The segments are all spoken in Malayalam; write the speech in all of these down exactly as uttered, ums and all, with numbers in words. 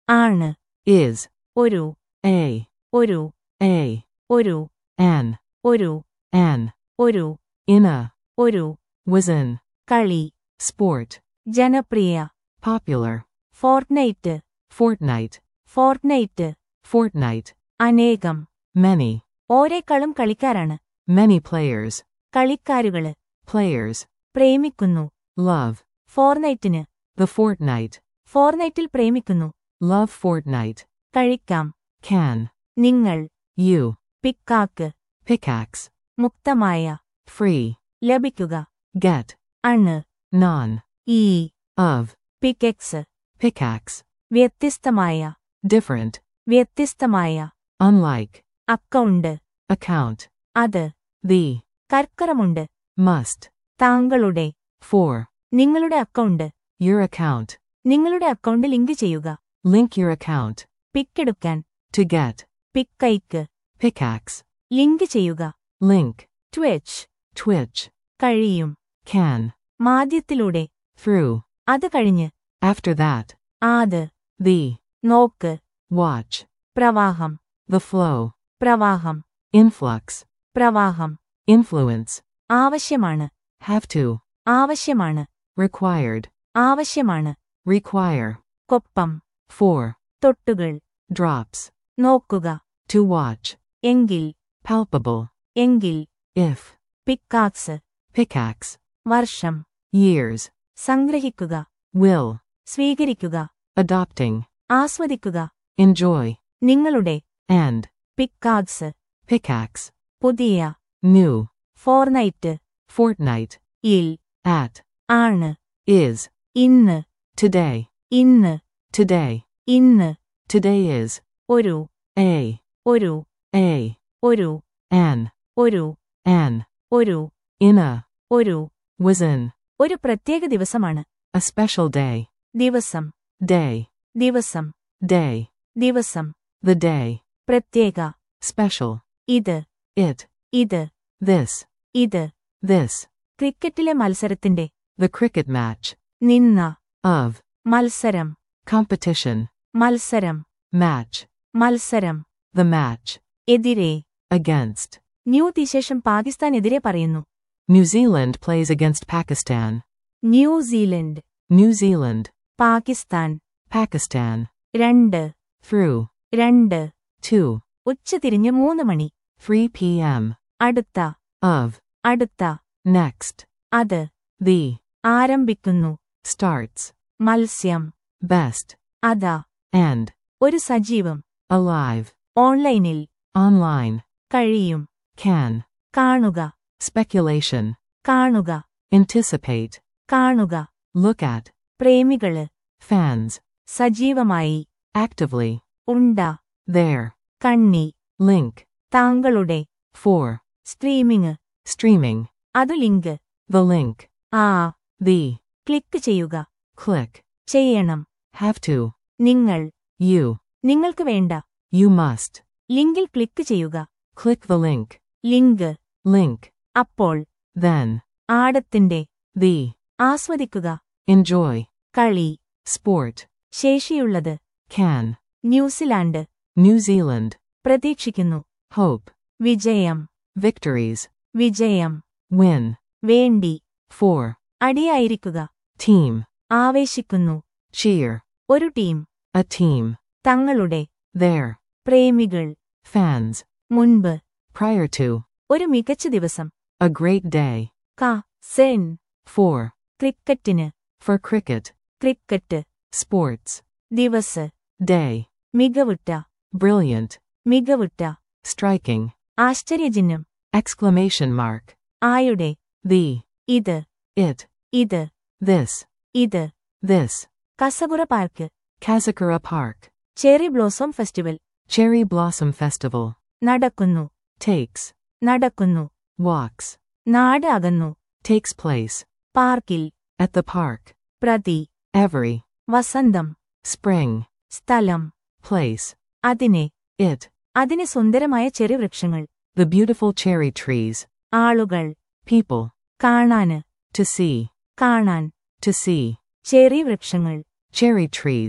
ആണ്, is, ഒരു, a, ഒരു, a, ഒരു, an, ഒരു, an, ഒരു, in a, ഒരു, was in, കളി, sport, ജനപ്രിയ, popular, Fortnite, fortnight, Fortnite, fortnight, അനേകം, many, ഓരേക്കാളും കളിക്കാരാണ്, many players, കളിക്കാരുകള്, players, പ്രേമിക്കുന്നു, love, ഫോർനൈറ്റിന്, the fortnight, ഫോർനൈറ്റിൽ പ്രേമിക്കുന്നു, love fortnight, കഴിക്കാം, can, നിങ്ങൾ, you, പിക്കാക്ക്, pickaxe, മുക്തമായ, free, ലഭിക്കുക, get, അണ്, non, ഈ, of, പിക്കെക്സ്, pickaxe, വ്യത്യസ്തമായ, different, വ്യത്യസ്തമായ, unlike, അക്കൗണ്ട്, account, അത്, the, കർക്കറമുണ്ട്, must, താങ്കളുടെ, for, നിങ്ങളുടെ അക്കൗണ്ട്, your account, നിങ്ങളുടെ അക്കൗണ്ട് ലിങ്ക് ചെയ്യുക, link your account, പിക്കെടുക്കാൻ, to get, pickaxe, pickaxe, link ചെയ്യുക, link, ട്വിച്ച്, twitch, കഴിയും, can, മാധ്യത്തിലൂടെ, through, അത് കഴിഞ്ഞ്, after that, ആത്, the, നോക്ക്, watch, പ്രവാഹം, the flow, പ്രവാഹം, influx, പ്രവാഹം, influence, ആവശ്യമാണ്, have to, ആവശ്യമാണ്, required, ആവശ്യമാണ്, require, കൊപ്പം, for, തൊട്ടുകൾ, drops, നോക്കുക, to watch, എങ്കിൽ, palpable, എങ്കിൽ, if, പിക്കാക്സ്, pickaxe, വർഷം, years, സംഗ്രഹിക്കുക, will, സ്വീകരിക്കുക, adopting, ആസ്വദിക്കുക, enjoy, നിങ്ങളുടെ, and, പിക്കാക്സ്, pickaxe, പുതിയ, new, ഫോർനൈറ്റ്, fortnight, ഇൽ, at, ആണ്, is, ഇന്ന്, today, ഇന്ന്, today, ഇന്ന്, today is, ഒരു, a, ഒരു, a, ഒരു, an, ഒരു, an, ഒരു, in a, ഒരു, was in, ഒരു പ്രത്യേക ദിവസമാണ്, a special day, ദിവസം, day, ദിവസം, day, ദിവസം, the day, പ്രത്യേക, special, ഇത്, it, ഇത്, this, ഇത്, this, ക്രിക്കറ്റിലെ മത്സരത്തിന്റെ, the cricket match, നിന്ന, of, മത്സരം, competition, മത്സരം, match, മത്സരം, the match, എതിരെ, against, ന്യൂതിശേഷം പാകിസ്ഥാനെതിരെ പറയുന്നു, New Zealand plays against Pakistan, New Zealand, New Zealand, Pakistan, Pakistan, രണ്ട്, through, രണ്ട്, two, ഉച്ചതിരിഞ്ഞ് മൂന്ന് മണി, three p m, അടുത്ത, of, അടുത്ത, next, അത്, the, ആരംഭിക്കുന്നു, starts, മത്സ്യം, best, അതാ, and, ഒരു സജീവം, alive, ഓൺലൈനിൽ, online, കഴിയും, can, കാണുക, speculation, കാണുക, anticipate, കാണുക, look at, പ്രേമികള്, fans, സജീവമായി, actively, ഉണ്ട, there, കണ്ണി, link, താങ്കളുടെ, for, സ്ട്രീമിംഗ്, streaming, അതു ലിങ്ക്, the link, ആ, the, ക്ലിക്ക് ചെയ്യുക, click, ചെയ്യണം, have to, നിങ്ങൾ, you, നിങ്ങൾക്ക് വേണ്ട, you must, ലിങ്കിൽ ക്ലിക്ക് ചെയ്യുക, click the link, link, link, അപ്പോൾ, then, ആടത്തിന്റെ, the, ആസ്വദിക്കുക, enjoy, കളി, sport, ശേഷിയുള്ളത്, can, ന്യൂസിലാൻഡ്, New Zealand, പ്രതീക്ഷിക്കുന്നു, hope, വിജയം, victories, വിജയം, win, വേണ്ടി, for, അടിയായിരിക്കുക, team, ആവേശിക്കുന്നു, cheer, ഒരു ടീം, a team, തങ്ങളുടെ, their, പ്രേമികൾ, fans, മുൻപ്, prior to, ഒരു മികച്ച ദിവസം, a great day, ക, സെൻ, for, ക്രിക്കറ്റിന്, for cricket, ക്രിക്കറ്റ്, sports, ദിവസ്, day, മികവുറ്റ, brilliant, മികവുറ്റ, striking, ആശ്ചര്യചിഹ്നം, exclamation mark, ആയുടെ, the, ഇത്, it, ഇത്, this, ഇത്, this, Kazakura Park, Kazakura Park, cherry blossom festival, Cherry Blossom Festival, നടക്കുന്നു, takes, നടക്കുന്നു, walks, നാട് അകന്നു, takes place, പാർക്കിൽ, at the park, പ്രതി, every, വസന്തം, spring, സ്ഥലം, place, അതിനെ, it, അതിന് സുന്ദരമായ ചെറി വൃക്ഷങ്ങൾ, the beautiful cherry trees, ആളുകൾ, people, കാണാന്, to see, കാണാൻ, to see, ചെറി വൃക്ഷങ്ങൾ, cherry trees,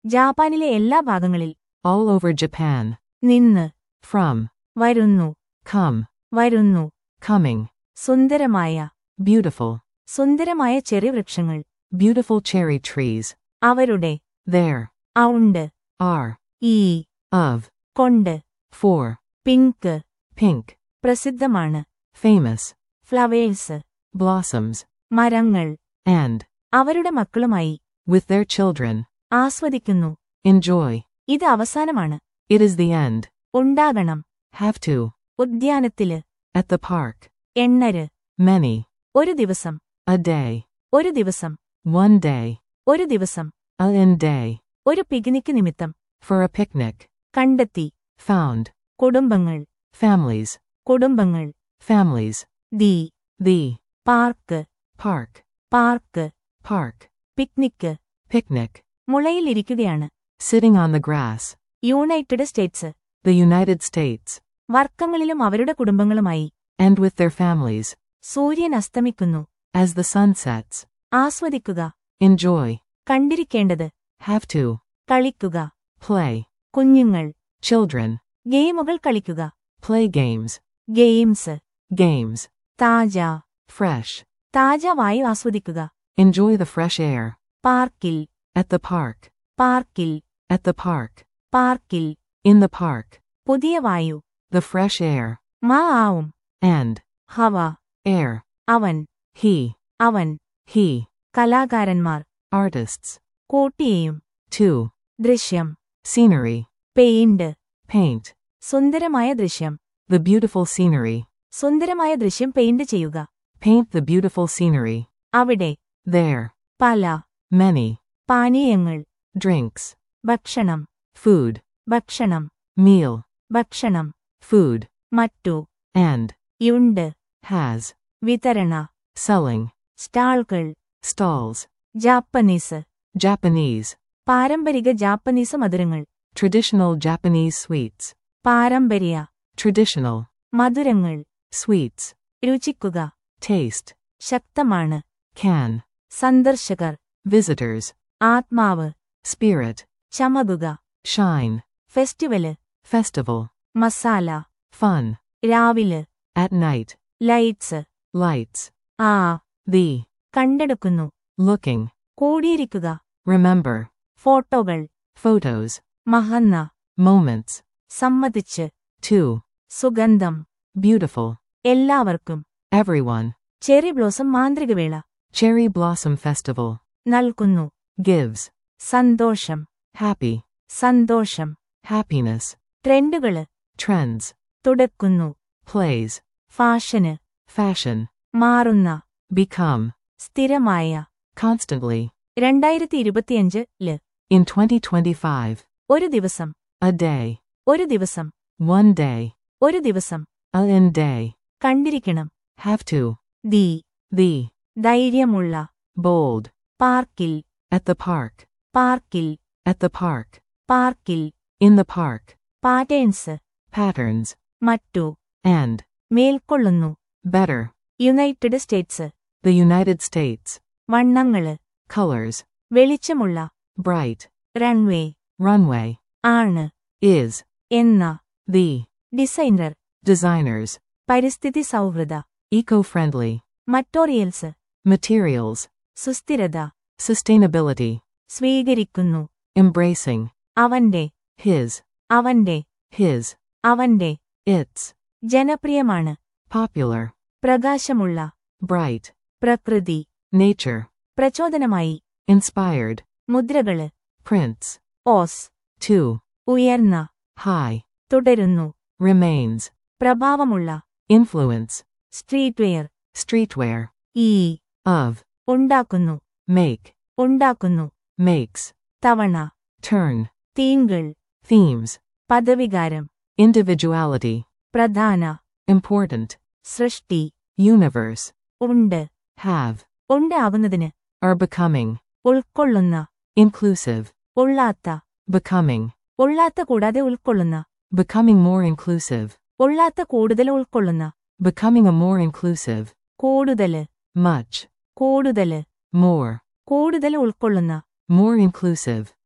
ജാപ്പാനിലെ എല്ലാ ഭാഗങ്ങളിൽ. All over Japan. നിന്ന്. From. വരുന്നു. Come. വരുന്നു. Coming. സുന്ദരമായ. Beautiful. സുന്ദരമായ ചെറി വൃക്ഷങ്ങൾ. Beautiful cherry trees. അവരുടെ. There. ഉണ്ട്. Are. ഈ. Of. കൊണ്ട്. For. പിങ്ക്. Pink. പ്രസിദ്ധമാണ്. Famous. ഫ്ലവേഴ്സ്. Blossoms. മരങ്ങൾ. And. അവരുടെ മക്കളുമായി. With their children. ആസ്വദിക്കുന്നു. Enjoy. ഇത് അവസാനമാണ്. It is the end. ഉണ്ടാകണം. Have to. ഉദ്യാനത്തില്. At the park. എണ്ണര്. Many. ഒരു ദിവസം. A day. ഒരു ദിവസം. One day. ഒരു ദിവസം. A in day. ഒരു പിക്നിക് നിമിത്തം. For a picnic. കണ്ടെത്തി. Found. കുടുംബങ്ങൾ. Families. കുടുംബങ്ങൾ. Families. The. The. Park. Park. Park. Park. Picnic. Picnic. മുളയിലിരിക്കുകയാണ്. Sitting on the grass. United States. The United States. വർക്കങ്ങളിലും അവരുടെ കുടുംബങ്ങളുമായി. And with their families. സൂര്യൻ അസ്തമിക്കുന്നു. As the sun sets. ആസ്വദിക്കുക. Enjoy. കണ്ടിരിക്കേണ്ടത്. Have to. കളിക്കുക. Play. കുഞ്ഞുങ്ങൾ. Children. ഗെയിമുകൾ കളിക്കുക. Play games. ഗെയിംസ്. Games. താജ. Fresh. താജ വായു ആസ്വദിക്കുക. Enjoy the fresh air. പാർക്കിൽ. At the park. പാർക്കിൽ. At the park. പാർക്കിൽ. In the park. പുതിയ വായു. The fresh air. മാ ആവും. And. ഹവ. Air. അവൻ. He. അവൻ. He. കലാകാരന്മാർ. Artists. കൂട്ടിയേയും. Two. ദൃശ്യം. Scenery. പെയിന്റ്. Paint. സുന്ദരമായ ദൃശ്യം. The beautiful scenery. സുന്ദരമായ ദൃശ്യം പെയിന്റ് ചെയ്യുക. Paint the beautiful scenery. അവിടെ. There. പല. Many. പാനീയങ്ങൾ. Drinks. ഭക്ഷണം. Food. ഭക്ഷണം. Meal. ഭക്ഷണം. Food. മറ്റു. And. യുണ്ട്. Has. വിതരണ. Selling. സ്റ്റാളുകൾ. Stalls. ജാപ്പനീസ്. Japanese. പാരമ്പരിക ജാപ്പനീസ് മധുരങ്ങൾ. Traditional Japanese sweets. പാരമ്പര്യ. Traditional. മധുരങ്ങൾ. Sweets. രുചിക്കുക. Taste. ശക്തമാണ്. Can. സന്ദർശകർ. Visitors. ആത്മാവ്. Spirit. ചമകുക. Shine. ഫെസ്റ്റിവല്. Festival. മസാല. Fun. രാവിലെ. At night. ലൈറ്റ്സ്. Lights. ആ. The. കണ്ടെടുക്കുന്നു. Looking. കൂടിയിരിക്കുക. Remember. ഫോട്ടോകൾ. Photos. മഹന്ന. Moments. സമ്മതിച്ച്. Two. സുഗന്ധം. Beautiful. എല്ലാവർക്കും. Everyone. ചെറി ബ്ലോസം മാന്ത്രികവേള. Cherry Blossom Festival. നൽകുന്നു. Gives. സന്തോഷം. Happy. സന്തോഷം. Happiness. ട്രെൻഡുകള്. Trends. തുടക്കുന്നു. Plays. ഫാഷന്. Fashion. മാറുന്ന. Become. സ്ഥിരമായ. Constantly. രണ്ടായിരത്തി ഇരുപത്തിയഞ്ച് ല്. In twenty twenty-five. ഒരു ദിവസം. A day. ഒരു ദിവസം. One day. ഒരു ദിവസം. A in day. കണ്ടിരിക്കണം. Have to. ദി. The. ധൈര്യമുള്ള. Bold. പാർക്കിൽ. At the park. പാർക്കിൽ. At the park. പാർക്കിൽ. In the park. Patterns. Patterns. മറ്റു. And. മേൽക്കൊള്ളുന്നു. Better. United States. The United States. വണ്ണങ്ങള്. Colors. വെളിച്ചമുള്ള. Bright. Runway. Runway. ആണ്. Is. എന്ന. The. ഡിസൈനർ. Designers. പരിസ്ഥിതി സൗഹൃദ. Eco-friendly. മറ്റോറിയൽസ്. Materials. സുസ്ഥിരത. Sustainability. സ്വീകരിക്കുന്നു. Embracing. അവന്റെ. His. അവന്റെ. His. അവന്റെ. Its. ജനപ്രിയമാണ്. Popular. പ്രകാശമുള്ള. Bright. പ്രകൃതി. Nature. പ്രചോദനമായി. Inspired. മുദ്രകള്. Prints. ഓസ്. Two. ഉയർന്ന. High. തുടരുന്നു. Remains. പ്രഭാവമുള്ള. Influence. Streetwear. Streetwear. ഈ. Of. ഉണ്ടാക്കുന്നു. Make. ഉണ്ടാക്കുന്നു. Makes. തവണ. Turn. തീങ്കൾ. Themes. പദവികാരം. Individuality. പ്രധാന. Important. സൃഷ്ടി. Universe. ഉണ്ട്. Have. ഉണ്ട് ആകുന്നതിന്. Are becoming. ഉൾക്കൊള്ളുന്ന. Inclusive. ഉള്ളാത്ത. Becoming. ഉള്ളാത്ത കൂടാതെ ഉൾക്കൊള്ളുന്ന. Becoming more inclusive. ഉള്ളാത്ത കൂടുതൽ ഉൾക്കൊള്ളുന്ന. Becoming a more inclusive. കൂടുതല്. Much. കൂടുതല്. More. കൂടുതൽ ഉൾക്കൊള്ളുന്ന. More inclusive.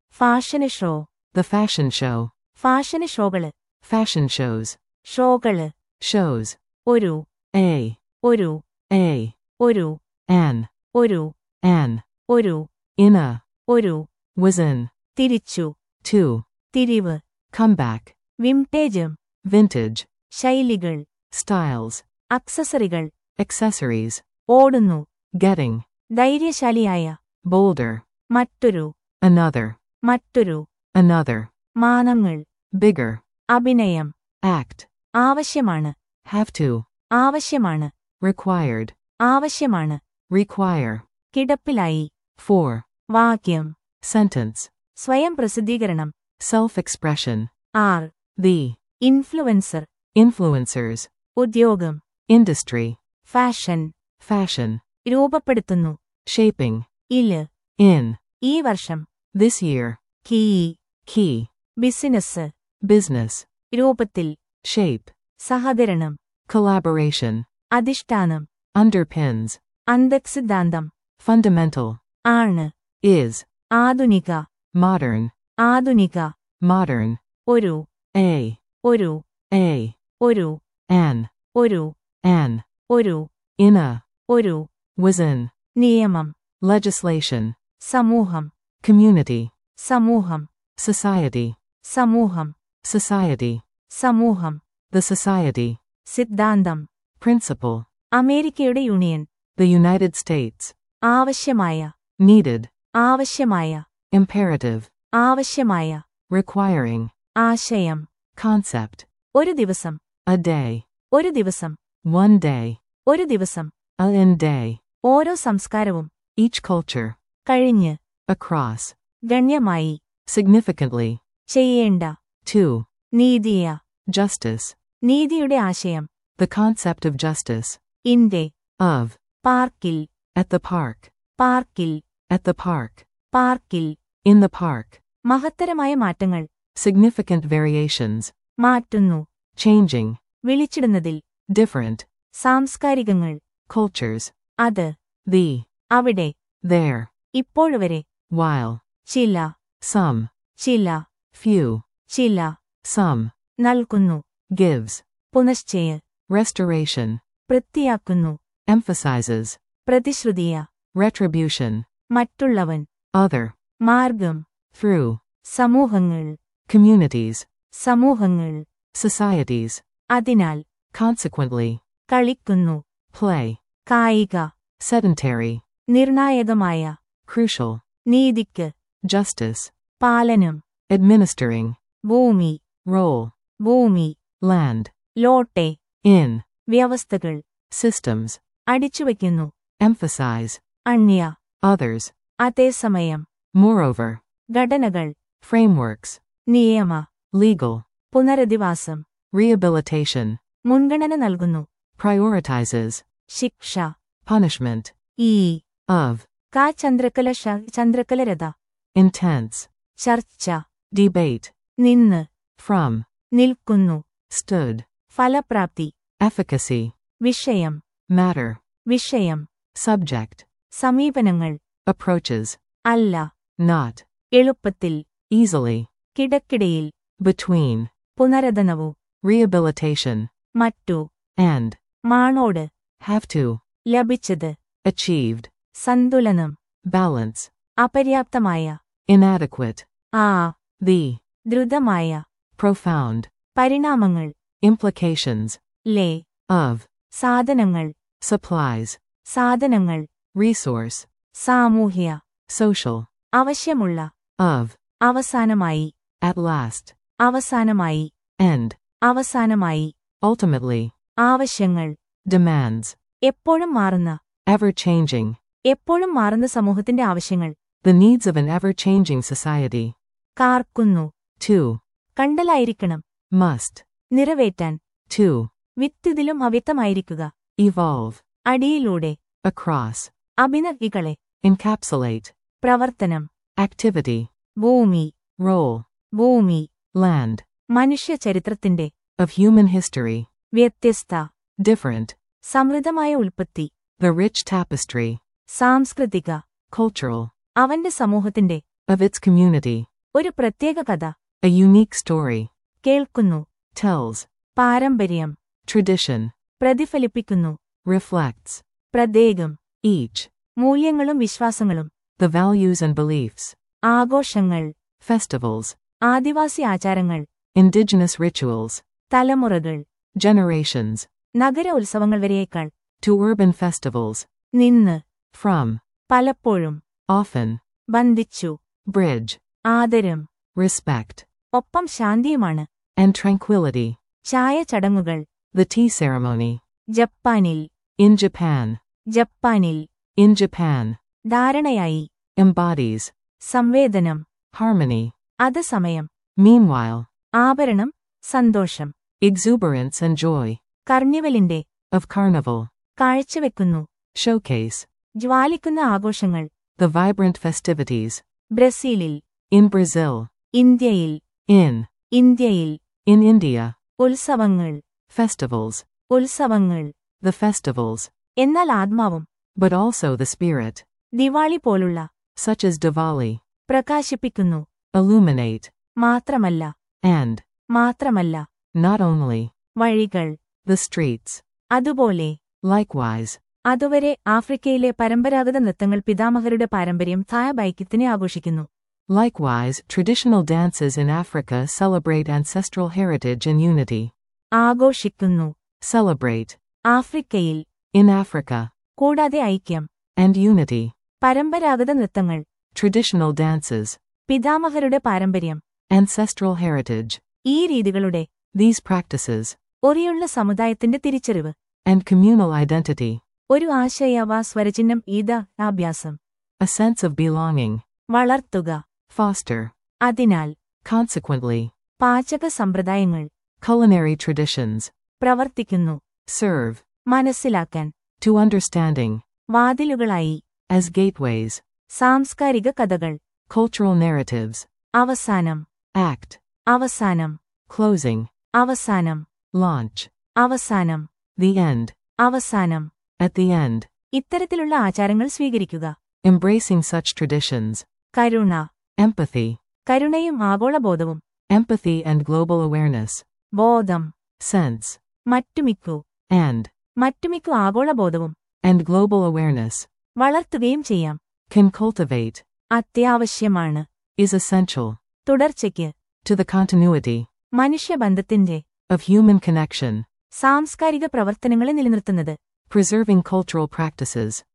Fashion show. The fashion show. Fashion ഷോകള്. Fashion shows. ഷോകള്. Shows. ഒരു. A. ഒരു. A. ഒരു. An. ഒരു. An. ഒരു. In a. ഒരു. Was in. തിരിച്ചു. To. തിരിവ്. Comeback. വിംടേജ്. Vintage. ശൈലികൾ. Styles. അക്സസറികൾ. Accessories. ഓടുന്നു. Getting. ധൈര്യശാലിയായ. Bolder. മറ്റൊരു. Another. മറ്റൊരു. Another. മാനങ്ങൾ. Bigger. അഭിനയം. Act. ആവശ്യമാണ്. Have to. ആവശ്യമാണ്. Required. ആവശ്യമാണ്. Require. കിടപ്പിലായി. For. വാക്യം. Sentence. സ്വയം പ്രസിദ്ധീകരണം. Self-expression. ആർ. The. ഇൻഫ്ലുവൻസർ. Influencers. ഉദ്യോഗം. Industry. ഫാഷൻ. Fashion. രൂപപ്പെടുത്തുന്നു. Shaping. ഇല്. In. ഈ വർഷം. This year. Key. Key. Business. Business. രൂപത്തിൽ. Shape. സഹകരണം. Collaboration. അധിഷ്ഠാനം. Underpins. അന്തഃസിദ്ധാന്തം. Fundamental. ആണ്. Is. ആധുനിക. Modern. ആധുനിക. Modern. ഒരു. A. ഒരു. A. ഒരു. An. ഒരു. An. ഒരു. In a. ഒരു. Was in. നിയമം. Legislation. സമൂഹം. Community. സമൂഹം. Society. സമൂഹം. Society. സമൂഹം. The society. സിദ്ധാന്തം. Principle. അമേരിക്കയുടെ യൂണിയൻ. The United States. ആവശ്യമായ. Needed. ആവശ്യമായ. Imperative. ആവശ്യമായ. Requiring. ആശയം. Concept. ഒരു ദിവസം. A day. ഒരു ദിവസം. One day. ഒരു ദിവസം. A in day. ഓരോ സംസ്കാരവും. Each culture. കഴിഞ്ഞ്. Across. ഗണ്യമായി. Significantly. ചെയ്യേണ്ട. To. നീതിയ. Justice. നീതിയുടെ ആശയം. The concept of justice. ഇന്റെ. Of. പാർക്കിൽ. At the park. പാർക്കിൽ. At the park. പാർക്കിൽ. In the park. മഹത്തരമായ മാറ്റങ്ങൾ. Significant variations. മാറ്റുന്നു. Changing. വിളിച്ചിടുന്നതിൽ. Different. സാംസ്കാരികങ്ങൾ. Cultures. അത്. The. അവിടെ. There. ഇപ്പോഴുവരെ. While. ചില. Some. ചില. Few. ചില. Some. നൽകുന്നു. Gives. പുനശ്ചയ. Restoration. വൃത്തിയാക്കുന്നു. Emphasizes. പ്രതിശ്രുതിയ. Retribution. മറ്റുള്ളവൻ. Other. മാർഗം. Through. സമൂഹങ്ങൾ. Communities. സമൂഹങ്ങൾ. Societies. അതിനാൽ. Consequently. കളിക്കുന്നു. Play. കായിക. Sedentary. നിർണായകമായ. Crucial. നീതിക്ക്. Justice. പാലനം. Administering. ഭൂമി. Role. ഭൂമി. Land. ലോട്ടെ. In. വ്യവസ്ഥകൾ. Systems. അടിച്ചുവയ്ക്കുന്നു. Emphasize. അന്യ. Others. അതേസമയം. Moreover. ഘടനകൾ. Frameworks. നിയമ. Legal. പുനരധിവാസം. Rehabilitation. മുൻഗണന നൽകുന്നു. Prioritizes. ശിക്ഷ. Punishment. ഈ. Of. കാ ചന്ദ്രകല ഷ ചന്ദ്രകലരഥ. Intense. ചർച്ച. Debate. നിന്ന്. From. നിൽക്കുന്നു. Stood. ഫലപ്രാപ്തി. Efficacy. വിഷയം. Matter. വിഷയം. Subject. സമീപനങ്ങൾ. Approaches. അല്ല. Not. എളുപ്പത്തിൽ. Easily. കിടക്കിടയിൽ. Between. പുനരധനവു. Rehabilitation. മറ്റു. And. മാണോട്. Have to. ലഭിച്ചത്. Achieved. സന്തുലനം. Balance. അപര്യാപ്തമായ. Inadequate. ആ. The. ദ്രുതമായ. Profound. പരിണാമങ്ങൾ. Implications. Leh. Of. സാധനങ്ങൾ. Supplies. സാധനങ്ങൾ. Resource. സാമൂഹ്യ. Social. ആവശ്യമുള്ള. Of. അവസാനമായി. At last. അവസാനമായി. End. അവസാനമായി. Ultimately. ആവശ്യങ്ങൾ. Demands. എപ്പോഴും മാറുന്ന. Ever changing. എപ്പോഴും മാറുന്ന സമൂഹത്തിന്റെ ആവശ്യങ്ങൾ. The needs of an ever changing society. കാർക്കുന്നു. To. കണ്ടലായിരിക്കണം. Must. നിറവേറ്റാൻ. To. വിത്തിതിലും അവ്യക്തമായിരിക്കുക. Evolve. അടിയിലൂടെ. Across. അഭിനവികളെ. Encapsulate. പ്രവർത്തനം. Activity. ഭൂമി. Role. ഭൂമി. Land. മനുഷ്യ ചരിത്രത്തിന്റെ. Of human history. വ്യത്യസ്ത. Different. സമൃദ്ധമായ ഉൽപ്പത്തി. The rich tapestry. Samskrutika. Cultural. അവന്റെ സമൂഹത്തിന്റെ. Of its community. ഒരു പ്രത്യേക കഥ. A unique story. കേൾക്കുന്നു. Tells. പാരമ്പര്യം. Tradition. പ്രതിഫലിപ്പിക്കുന്നു. Reflects. പ്രത്യേകം. Each. മൂല്യങ്ങളും വിശ്വാസങ്ങളും. The values and beliefs. ആഘോഷങ്ങൾ. Festivals. ആദിവാസി ആചാരങ്ങൾ. Indigenous rituals. തലമുറകൾ. Generations. നഗര ഉത്സവങ്ങൾ വരെയേക്കാൾ. To urban festivals. നിന്ന്. From. പലപ്പോഴും. Often. ബന്ധിച്ചു. Bridge. ആദരം. Respect. ഒപ്പം ശാന്തിയുമാണ്. And tranquility. ചായ ചടങ്ങുകൾ. The tea ceremony. ജപ്പാനിൽ. In Japan. ജപ്പാനിൽ. In Japan. ധാരണയായി. Embodies. സംവേദനം. Harmony. അത് സമയം. Meanwhile. ആഭരണം. സന്തോഷം. Exuberance and joy. കർണിവലിന്റെ. Of carnival. കാഴ്ചവെക്കുന്നു. Showcase. ജ്വാലിക്കുന്ന ആഘോഷങ്ങൾ. The vibrant festivities. ബ്രസീലിൽ. In Brazil. ഇന്ത്യയിൽ. In. ഇന്ത്യയിൽ. In India. ഉത്സവങ്ങൾ. Festivals. ഉത്സവങ്ങൾ. The festivals. എന്നാൽ ആത്മാവും. But also the spirit. Diwali പോലുള്ള. Such as Diwali. പ്രകാശിപ്പിക്കുന്നു. Illuminate. മാത്രമല്ല. And. മാത്രമല്ല. Not only. വഴികൾ. The streets. അതുപോലെ. Likewise. അതുവരെ ആഫ്രിക്കയിലെ പരമ്പരാഗത നൃത്തങ്ങൾ പിതാമഹരുടെ പാരമ്പര്യം തായബൈക്കിത്തിനെ ആഘോഷിക്കുന്നു. Likewise, traditional dances in Africa celebrate ancestral heritage and unity. ആഘോഷിക്കുന്നു. Celebrate. ആഫ്രിക്കയിൽ. In Africa. കൂടാതെ ഐക്യം. And unity. പരമ്പരാഗത നൃത്തങ്ങൾ. Traditional dances. പിതാമഹരുടെ പാരമ്പര്യം. Ancestral heritage. ഈ രീതികളുടെ. These practices. ഒറിയുള്ള സമുദായത്തിന്റെ തിരിച്ചറിവ്. And communal identity. ഒരു ആശയവാ സ്വരചിഹ്നം ഈദ അഭ്യാസം. A sense of belonging. വളർത്തുക. Foster. അതിനാൽ. Consequently. പാചക സമ്പ്രദായങ്ങൾ. Culinary traditions. പ്രവർത്തിക്കുന്നു. Serve. മനസ്സിലാക്കാൻ. To understanding. വാതിലുകളായി. As gateways. സാംസ്കാരിക കഥകൾ. Cultural narratives. അവസാനം. Act. അവസാനം. Closing. അവസാനം. Launch. അവസാനം. The end. അവസാനം. At the end. ഇത്തരത്തിലുള്ള ആചാരങ്ങൾ സ്വീകരിക്കുക. Embracing such traditions. കരുണ. Empathy. കരുണയും ആഗോളബോധവും. Empathy and global awareness. ബോധം. Sense. മറ്റുമിക്കു. And. മറ്റുമിക്കു ആഗോളബോധവും. And global awareness. വളർത്തുകയും ചെയ്യാം. Can cultivate. അത്യാവശ്യമാണ്. Is essential. തുടർച്ചയ്ക്ക്. To the continuity. മനുഷ്യബന്ധത്തിന്റെ. Of human connection. സാംസ്കാരിക പ്രവർത്തനങ്ങളെ നിലനിർത്തുന്നത്. Preserving cultural practices.